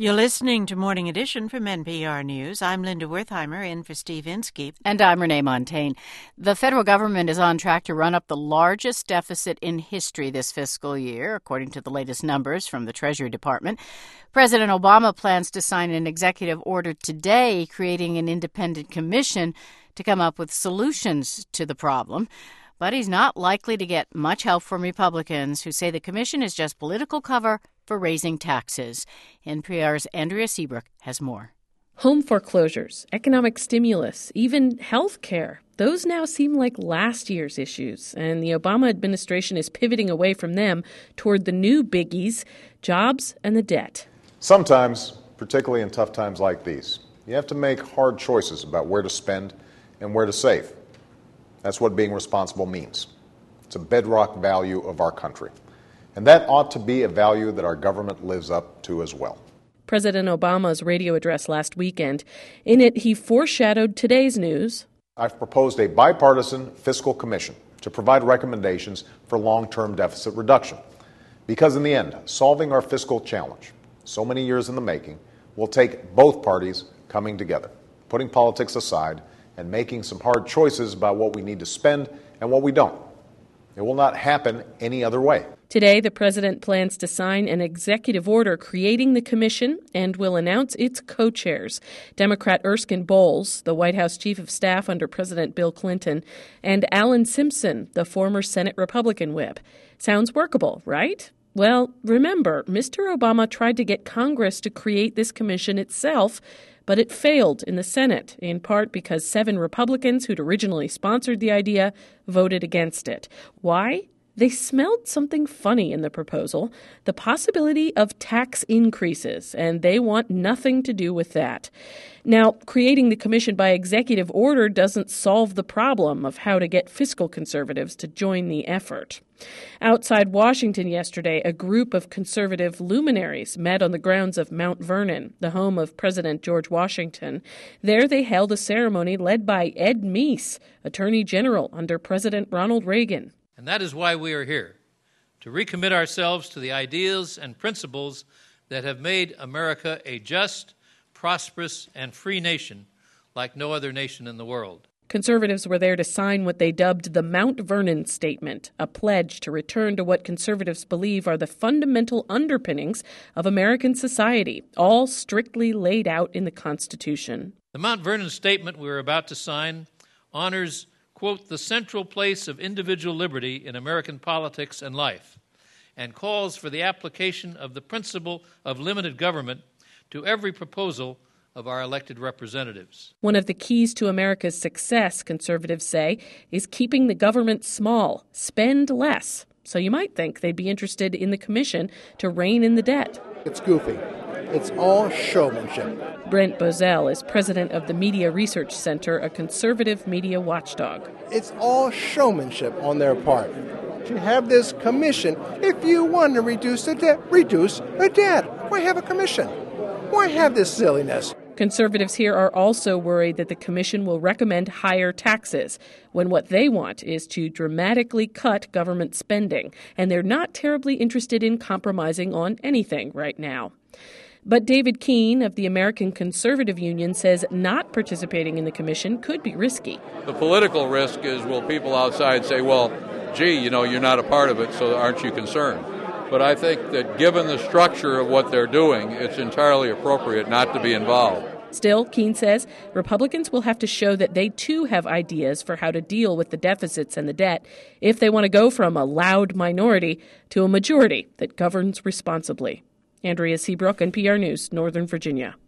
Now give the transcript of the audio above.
You're listening to Morning Edition from NPR News. I'm Linda Wertheimer, in for Steve Inskeep. And I'm Renee Montaigne. The federal government is on track to run up the largest deficit in history this fiscal year, according to the latest numbers from the Treasury Department. President Obama plans to sign an executive order today creating an independent commission to come up with solutions to the problem. But he's not likely to get much help from Republicans, who say the commission is just political cover for raising taxes. NPR's Andrea Seabrook has more. Home foreclosures, economic stimulus, even health care. Those now seem like last year's issues, and the Obama administration is pivoting away from them toward the new biggies, jobs and the debt. Sometimes, particularly in tough times like these, you have to make hard choices about where to spend and where to save. That's what being responsible means. It's a bedrock value of our country. And that ought to be a value that our government lives up to as well. President Obama's radio address last weekend. In it, he foreshadowed today's news. I've proposed a bipartisan fiscal commission to provide recommendations for long-term deficit reduction. Because in the end, solving our fiscal challenge, so many years in the making, will take both parties coming together, putting politics aside, and making some hard choices about what we need to spend and what we don't. It will not happen any other way. Today, the president plans to sign an executive order creating the commission and will announce its co-chairs, Democrat Erskine Bowles, the White House chief of staff under President Bill Clinton, and Alan Simpson, the former Senate Republican whip. Sounds workable, right? Well, remember, Mr. Obama tried to get Congress to create this commission itself, but it failed in the Senate, in part because 7 Republicans who'd originally sponsored the idea voted against it. Why? They smelled something funny in the proposal, the possibility of tax increases, and they want nothing to do with that. Now, creating the commission by executive order doesn't solve the problem of how to get fiscal conservatives to join the effort. Outside Washington yesterday, a group of conservative luminaries met on the grounds of Mount Vernon, the home of President George Washington. There they held a ceremony led by Ed Meese, Attorney General under President Ronald Reagan. And that is why we are here, to recommit ourselves to the ideals and principles that have made America a just, prosperous, and free nation like no other nation in the world. Conservatives were there to sign what they dubbed the Mount Vernon Statement, a pledge to return to what conservatives believe are the fundamental underpinnings of American society, all strictly laid out in the Constitution. The Mount Vernon Statement we are about to sign honors, quote, the central place of individual liberty in American politics and life, and calls for the application of the principle of limited government to every proposal of our elected representatives. One of the keys to America's success, conservatives say, is keeping the government small, spend less. So you might think they'd be interested in the commission to rein in the debt. It's goofy. It's all showmanship. Brent Bozell is president of the Media Research Center, a conservative media watchdog. It's all showmanship on their part. To have this commission, if you want to reduce the debt, reduce the debt. Why have a commission? Why have this silliness? Conservatives here are also worried that the commission will recommend higher taxes, when what they want is to dramatically cut government spending, and they're not terribly interested in compromising on anything right now. But David Keene of the American Conservative Union says not participating in the commission could be risky. The political risk is, will people outside say, well, gee, you're not a part of it, so aren't you concerned? But I think that given the structure of what they're doing, it's entirely appropriate not to be involved. Still, Keene says Republicans will have to show that they too have ideas for how to deal with the deficits and the debt if they want to go from a loud minority to a majority that governs responsibly. Andrea Seabrook, NPR News, Northern Virginia.